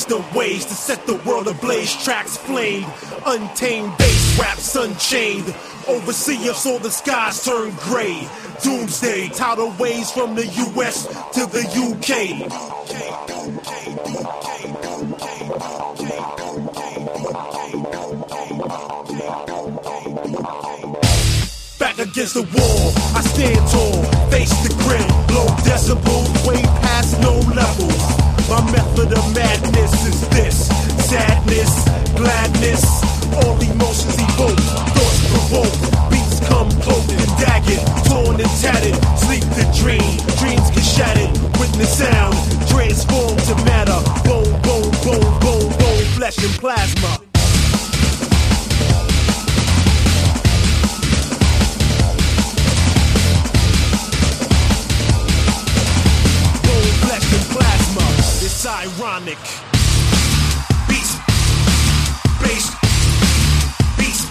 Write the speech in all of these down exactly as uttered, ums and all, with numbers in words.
constant ways to set the world ablaze. Tracks flamed, untamed bass raps unchained. Overseer saw the skies turn gray. Doomsday, tidal waves from the U S to the U K. Back against the wall, I stand tall, face the grim, low decibels, way past no levels. My method of madness is this: sadness, gladness, all emotions evoke, thoughts provoke, beats come cloaked and dagged, torn and tattered, sleep to dream, dreams get shattered, witness sound, transform to matter, bone, bone, bone, bone, bone, flesh and plasma. It's ironic. Beast, bass, beast,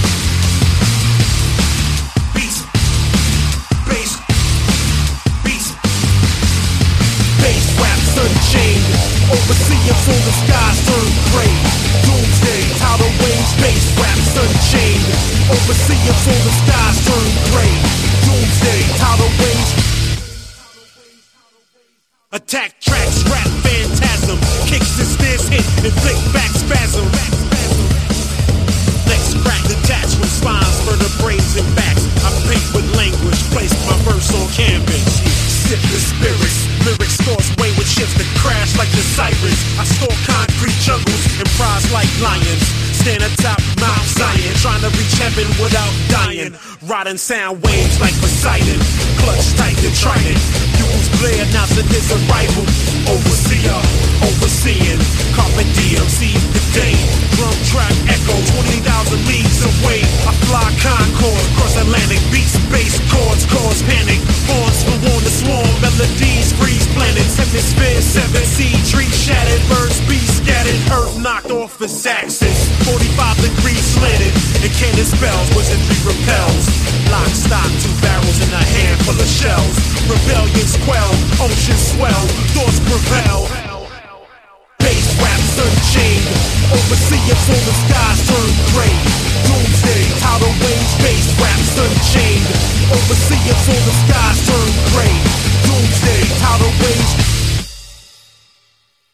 beast, bass, beast, bass raps unchained. Overseeing so the skies turn gray. Doomsday, tidal waves, bass raps unchained. Overseeing so the skies turn gray. Doomsday, tidal waves. Attack tracks, rap phantasm, kicks and snares hit, inflict back spasm. Legs crack, detached from spines, vertebrae and backs. I paint with language, place my verse on canvas. Sip the spirits, lyrics stores way with ships that crash like the sirens. I store concrete jungles and prize like lions. Stand atop Mount Zion, trying to reach heaven without dying. Riding sound waves like Poseidon, clutch tight and trident. Use glare announcing his arrival. Overseer, overseeing, carpe diem, seize the day. Drum track echo, twenty thousand leagues away. I fly Concord, cross Atlantic, beats, bass chords, cause panic. Horns for warn the swarm, melodies freeze planets. Hemisphere, seven sea, tree shattered, birds be scattered. Earth knocked off its axis, forty-five degrees slanted. And cannon spells, wizardry repels. Lock, stock, two barrels and a handful of shells. Rebellions quell, oceans swell, thoughts prevail. Bass raps unchained, overseeing so the skies turn gray. Doomsday, tidal waves, bass raps unchained, overseeing so the skies turn